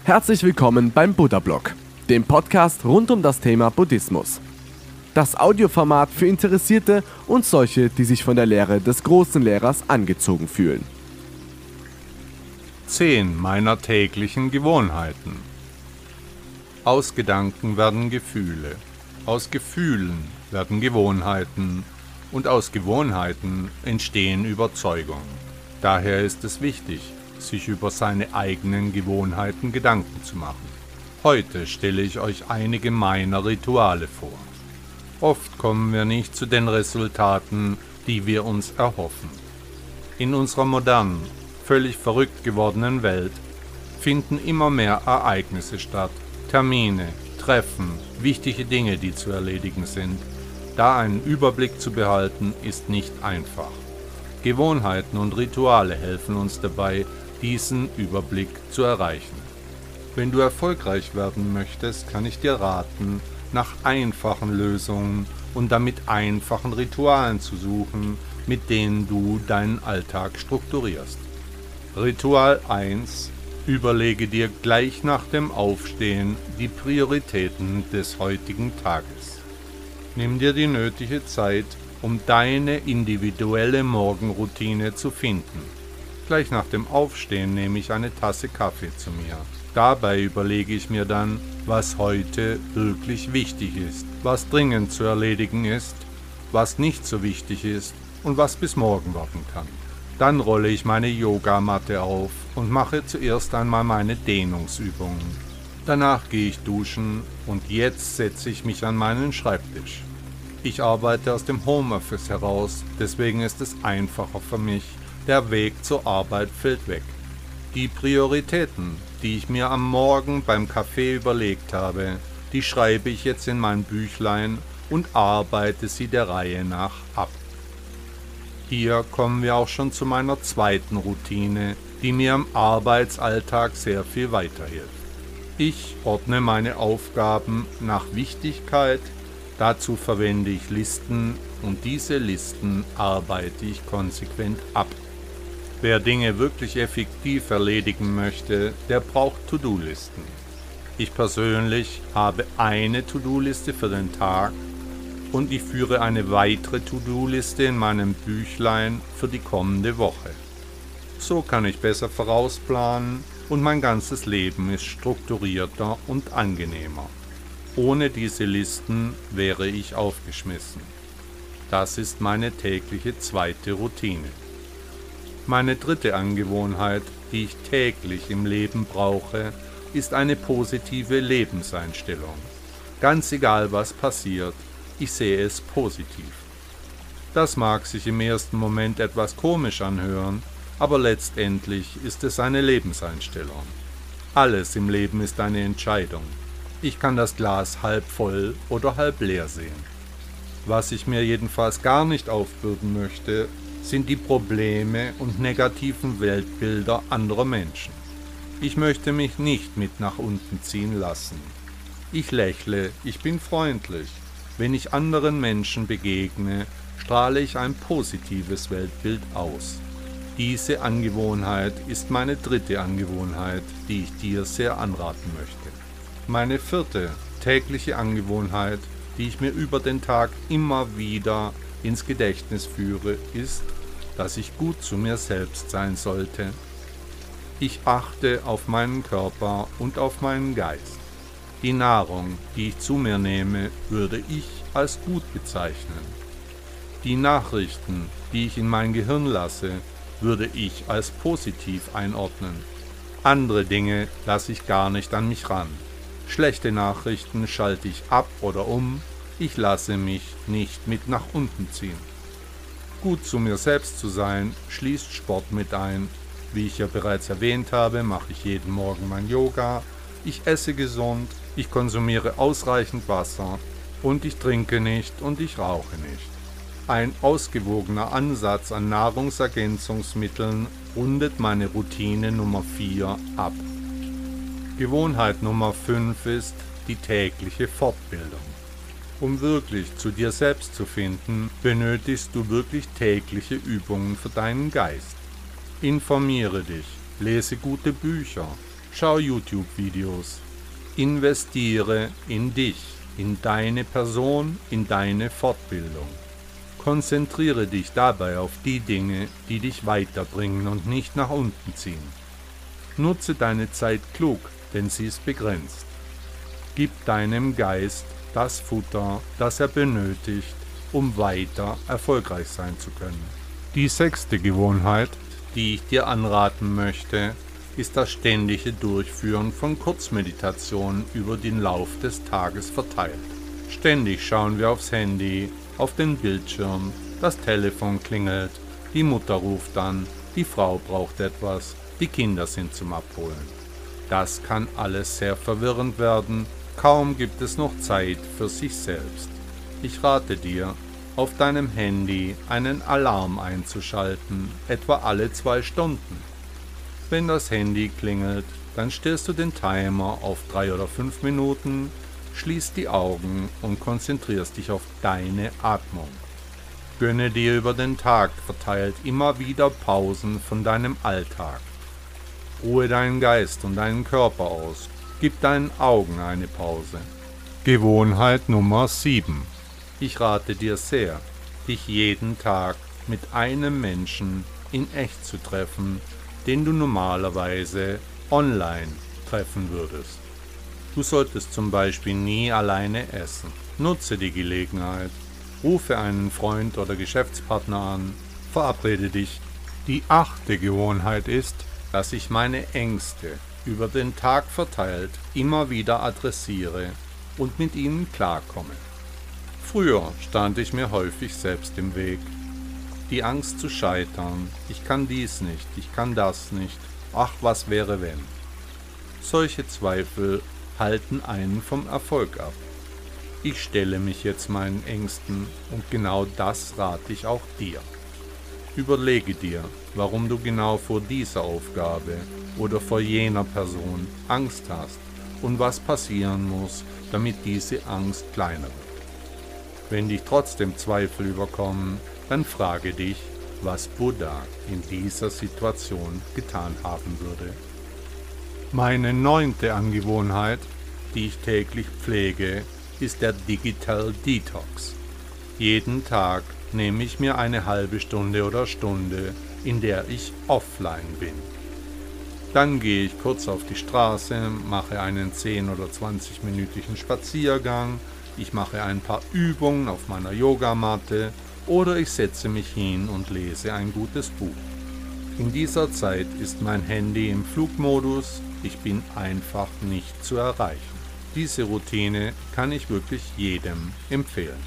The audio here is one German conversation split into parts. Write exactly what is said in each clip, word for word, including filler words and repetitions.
Herzlich willkommen beim Buddha-Blog, dem Podcast rund um das Thema Buddhismus. Das Audioformat für Interessierte und solche, die sich von der Lehre des großen Lehrers angezogen fühlen. Zehn meiner täglichen Gewohnheiten. Aus Gedanken werden Gefühle, aus Gefühlen werden Gewohnheiten und aus Gewohnheiten entstehen Überzeugungen. Daher ist es wichtig, sich über seine eigenen Gewohnheiten Gedanken zu machen. Heute stelle ich euch einige meiner Rituale vor. Oft kommen wir nicht zu den Resultaten, die wir uns erhoffen. In unserer modernen, völlig verrückt gewordenen Welt finden immer mehr Ereignisse statt, Termine, Treffen, wichtige Dinge, die zu erledigen sind. Da einen Überblick zu behalten, ist nicht einfach. Gewohnheiten und Rituale helfen uns dabei, diesen Überblick zu erreichen. Wenn du erfolgreich werden möchtest, kann ich dir raten, nach einfachen Lösungen und damit einfachen Ritualen zu suchen, mit denen du deinen Alltag strukturierst. Ritual eins: Überlege dir gleich nach dem Aufstehen die Prioritäten des heutigen Tages. Nimm dir die nötige Zeit, um deine individuelle Morgenroutine zu finden. Gleich nach dem Aufstehen nehme ich eine Tasse Kaffee zu mir. Dabei überlege ich mir dann, was heute wirklich wichtig ist, was dringend zu erledigen ist, was nicht so wichtig ist und was bis morgen warten kann. Dann rolle ich meine Yogamatte auf und mache zuerst einmal meine Dehnungsübungen. Danach gehe ich duschen und jetzt setze ich mich an meinen Schreibtisch. Ich arbeite aus dem Homeoffice heraus, deswegen ist es einfacher für mich. Der Weg zur Arbeit fällt weg. Die Prioritäten, die ich mir am Morgen beim Kaffee überlegt habe, die schreibe ich jetzt in mein Büchlein und arbeite sie der Reihe nach ab. Hier kommen wir auch schon zu meiner zweiten Routine, die mir im Arbeitsalltag sehr viel weiterhilft. Ich ordne meine Aufgaben nach Wichtigkeit, dazu verwende ich Listen und diese Listen arbeite ich konsequent ab. Wer Dinge wirklich effektiv erledigen möchte, der braucht To-Do-Listen. Ich persönlich habe eine To-Do-Liste für den Tag und ich führe eine weitere To-Do-Liste in meinem Büchlein für die kommende Woche. So kann ich besser vorausplanen und mein ganzes Leben ist strukturierter und angenehmer. Ohne diese Listen wäre ich aufgeschmissen. Das ist meine tägliche zweite Routine. Meine dritte Angewohnheit, die ich täglich im Leben brauche, ist eine positive Lebenseinstellung. Ganz egal, was passiert, ich sehe es positiv. Das mag sich im ersten Moment etwas komisch anhören, aber letztendlich ist es eine Lebenseinstellung. Alles im Leben ist eine Entscheidung. Ich kann das Glas halb voll oder halb leer sehen. Was ich mir jedenfalls gar nicht aufbürden möchte, sind die Probleme und negativen Weltbilder anderer Menschen. Ich möchte mich nicht mit nach unten ziehen lassen. Ich lächle, ich bin freundlich. Wenn ich anderen Menschen begegne, strahle ich ein positives Weltbild aus. Diese Angewohnheit ist meine dritte Angewohnheit, die ich dir sehr anraten möchte. Meine vierte tägliche Angewohnheit, die ich mir über den Tag immer wieder ins Gedächtnis führe, ist, dass ich gut zu mir selbst sein sollte. Ich achte auf meinen Körper und auf meinen Geist. Die Nahrung, die ich zu mir nehme, würde ich als gut bezeichnen. Die Nachrichten, die ich in mein Gehirn lasse, würde ich als positiv einordnen. Andere Dinge lasse ich gar nicht an mich ran. Schlechte Nachrichten schalte ich ab oder um. Ich lasse mich nicht mit nach unten ziehen. Gut zu mir selbst zu sein, schließt Sport mit ein. Wie ich ja bereits erwähnt habe, mache ich jeden Morgen mein Yoga. Ich esse gesund, ich konsumiere ausreichend Wasser und ich trinke nicht und ich rauche nicht. Ein ausgewogener Ansatz an Nahrungsergänzungsmitteln rundet meine Routine Nummer vier ab. Gewohnheit Nummer fünf ist die tägliche Fortbildung. Um wirklich zu dir selbst zu finden, benötigst du wirklich tägliche Übungen für deinen Geist. Informiere dich, lese gute Bücher, Schau YouTube-Videos. Investiere in dich, in deine Person, in deine Fortbildung. Konzentriere dich dabei auf die Dinge, die dich weiterbringen und nicht nach unten ziehen. Nutze deine Zeit klug, denn sie ist begrenzt. Gib deinem Geist das Futter, das er benötigt, um weiter erfolgreich sein zu können. Die sechste Gewohnheit, die ich dir anraten möchte, ist das ständige Durchführen von Kurzmeditationen über den Lauf des Tages verteilt. Ständig schauen wir aufs Handy, auf den Bildschirm, das Telefon klingelt, die Mutter ruft an, die Frau braucht etwas, die Kinder sind zum Abholen. Das kann alles sehr verwirrend werden, kaum gibt es noch Zeit für sich selbst. Ich rate dir, auf deinem Handy einen Alarm einzuschalten, etwa alle zwei Stunden. Wenn das Handy klingelt, dann stellst du den Timer auf drei oder fünf Minuten, schließt die Augen und konzentrierst dich auf deine Atmung. Gönne dir über den Tag verteilt immer wieder Pausen von deinem Alltag. Ruhe deinen Geist und deinen Körper aus. Gib deinen Augen eine Pause. Gewohnheit Nummer sieben. Ich rate dir sehr, dich jeden Tag mit einem Menschen in echt zu treffen, den du normalerweise online treffen würdest. Du solltest zum Beispiel nie alleine essen. Nutze die Gelegenheit. Rufe einen Freund oder Geschäftspartner an. Verabrede dich. Die achte Gewohnheit ist, dass ich meine Ängste über den Tag verteilt immer wieder adressiere und mit ihnen klarkomme. Früher stand ich mir häufig selbst im Weg. Die Angst zu scheitern, ich kann dies nicht, ich kann das nicht, ach, was wäre wenn? Solche Zweifel halten einen vom Erfolg ab. Ich stelle mich jetzt meinen Ängsten und genau das rate ich auch dir. Überlege dir, warum du genau vor dieser Aufgabe oder vor jener Person Angst hast und was passieren muss, damit diese Angst kleiner wird. Wenn dich trotzdem Zweifel überkommen, dann frage dich, was Buddha in dieser Situation getan haben würde. Meine neunte Angewohnheit, die ich täglich pflege, ist der Digital Detox. Jeden Tag nehme ich mir eine halbe Stunde oder Stunde, in der ich offline bin. Dann gehe ich kurz auf die Straße, mache einen zehn- oder zwanzig-minütigen Spaziergang, ich mache ein paar Übungen auf meiner Yogamatte oder ich setze mich hin und lese ein gutes Buch. In dieser Zeit ist mein Handy im Flugmodus, ich bin einfach nicht zu erreichen. Diese Routine kann ich wirklich jedem empfehlen.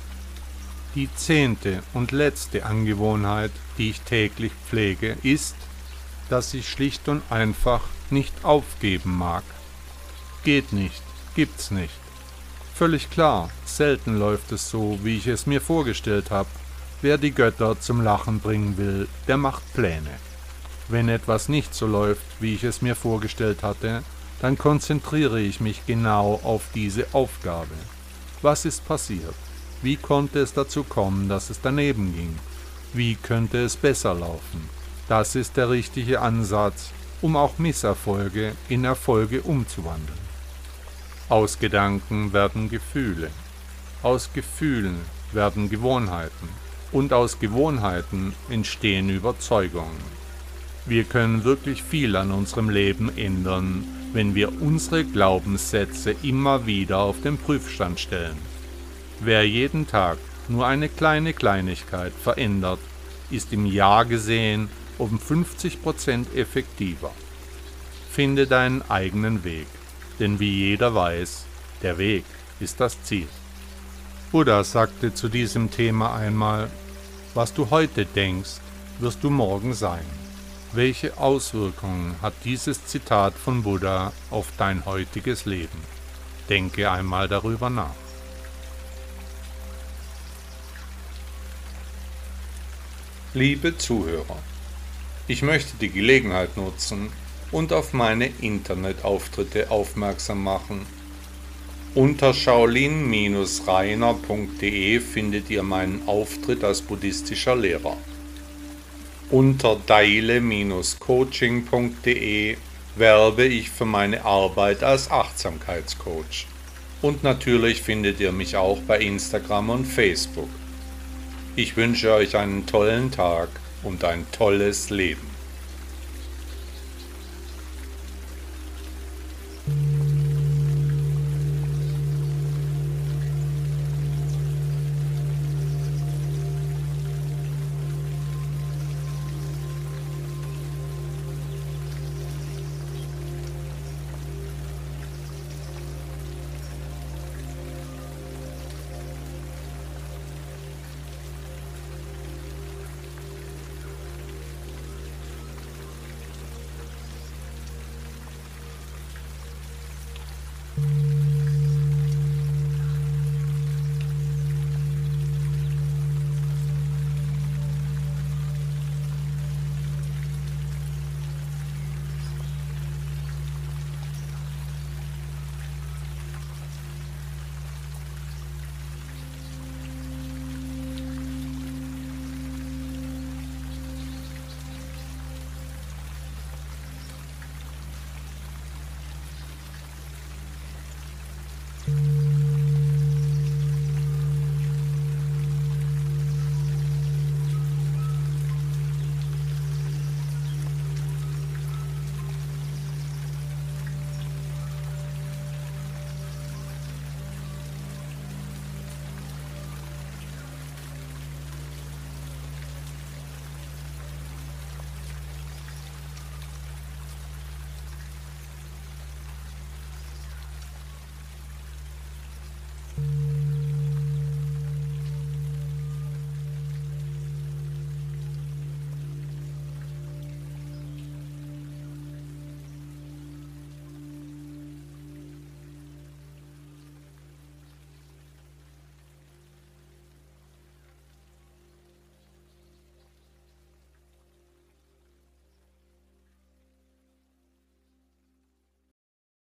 Die zehnte und letzte Angewohnheit, die ich täglich pflege, ist, dass ich schlicht und einfach nicht aufgeben mag. Geht nicht, gibt's nicht. Völlig klar, selten läuft es so, wie ich es mir vorgestellt habe. Wer die Götter zum Lachen bringen will, der macht Pläne. Wenn etwas nicht so läuft, wie ich es mir vorgestellt hatte, dann konzentriere ich mich genau auf diese Aufgabe. Was ist passiert? Wie konnte es dazu kommen, dass es daneben ging? Wie könnte es besser laufen? Das ist der richtige Ansatz, um auch Misserfolge in Erfolge umzuwandeln. Aus Gedanken werden Gefühle, aus Gefühlen werden Gewohnheiten und aus Gewohnheiten entstehen Überzeugungen. Wir können wirklich viel an unserem Leben ändern, wenn wir unsere Glaubenssätze immer wieder auf den Prüfstand stellen. Wer jeden Tag nur eine kleine Kleinigkeit verändert, ist im Jahr gesehen um fünfzig Prozent effektiver. Finde deinen eigenen Weg, denn wie jeder weiß, der Weg ist das Ziel. Buddha sagte zu diesem Thema einmal, was du heute denkst, wirst du morgen sein. Welche Auswirkungen hat dieses Zitat von Buddha auf dein heutiges Leben? Denke einmal darüber nach. Liebe Zuhörer, ich möchte die Gelegenheit nutzen und auf meine Internetauftritte aufmerksam machen. Unter shaolin Bindestrich rainer Punkt de findet ihr meinen Auftritt als buddhistischer Lehrer. Unter daile Bindestrich coaching Punkt de werbe ich für meine Arbeit als Achtsamkeitscoach. Und natürlich findet ihr mich auch bei Instagram und Facebook. Ich wünsche euch einen tollen Tag und ein tolles Leben.